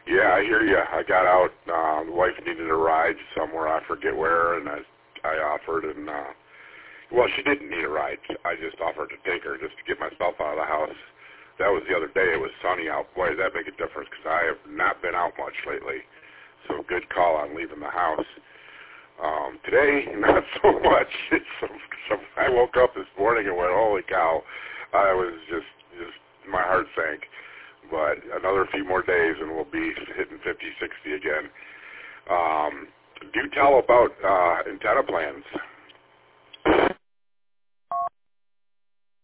Yeah, I hear you. I got out. The wife needed a ride somewhere. I forget where, and I offered, and well, she didn't need a ride. I just offered to take her just to get myself out of the house. That was the other day. It was sunny out. Boy, does that make a difference because I have not been out much lately. So good call on leaving the house. Today, not so much. I woke up this morning and went, holy cow. I was just my heart sank. But another few more days and we'll be hitting 50, 60 again. Do tell about antenna plans.